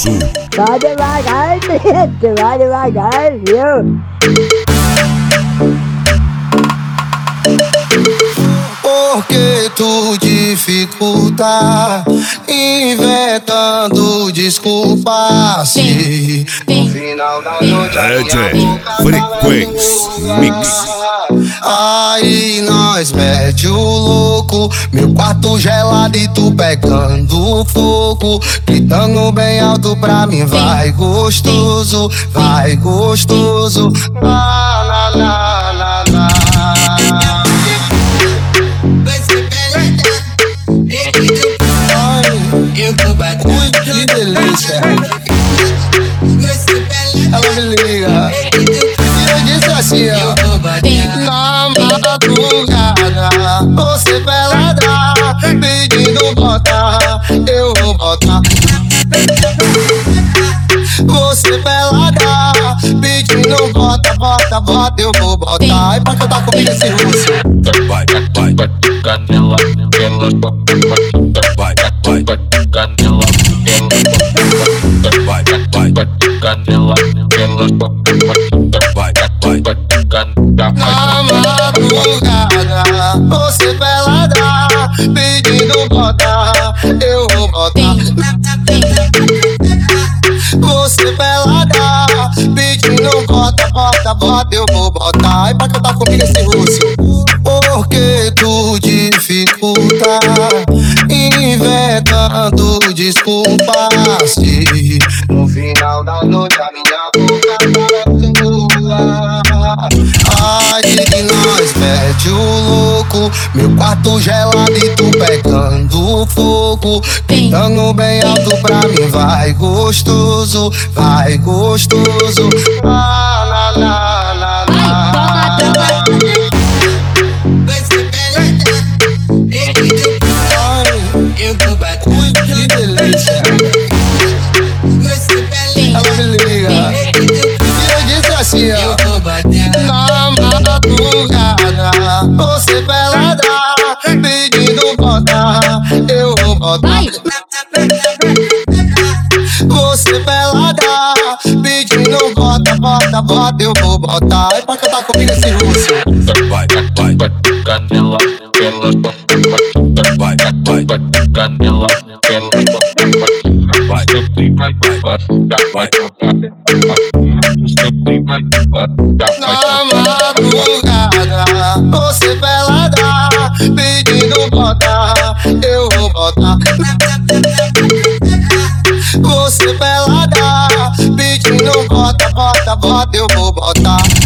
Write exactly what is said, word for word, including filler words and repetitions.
Sul. Vai devagar, gente, vai devagar, viu? Porque tu dificulta, inventando desculpas. Se no final da noite D J Frequência Mix. Aí nós mete o louco, meu quarto gelado e tu pegando fogo, gritando bem alto pra mim, vai gostoso, vai gostoso. Na, na, na, na, na. Ui, que delícia. Ela me liga e eu disse assim, ó: na madrugada, você pelada, pedindo botar, eu vou botar. Você pelada, pedindo bota, bota, bota, eu vou botar. E pra cantar comigo esse russo. Vai, vai, vai, canela, ela vai, vai, vai, canela, ela vai, vai, vai, canela, ela vai, vai, vai, canela. Na madrugada, você pelada, pedindo bota, eu vou botar. Você pelada, pedindo bota, bota, bota, eu vou botar. E pra cantar comigo esse russo. Porque tu dificulta, inventando desculpas. Se no final da noite a minha boca tá tua. Aí nós mete o louco, meu quarto gelado e tu pegando fogo, gritando bem alto pra mim, vai gostoso, vai gostoso. Na, na, na, na, na. Ui, que delícia. Ela me liga e eu disse assim, ó: na madrugada, você pelada, pedindo botar, eu vou botar. Você pelada, pedindo bota, bota, bota, eu vou botar. E pra cantar comigo esse russo. Vai, vai, vai, canela, ela vai, vai, vai, canela, ela vai, vai, vai, na madrugada, você pelada, pedindo bota, eu vou botar. Você pelada, pedindo bota, bota, bota, eu vou botar.